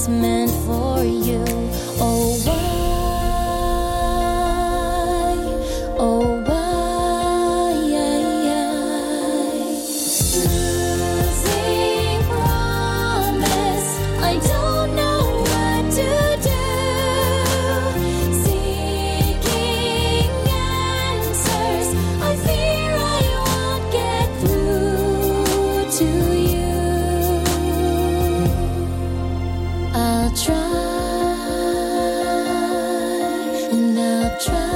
it's meant for you. Oh, why? Oh, why? Losing promise, I don't know what to do. Seeking answers, I fear I won't get through to you. I'll try and I'll try.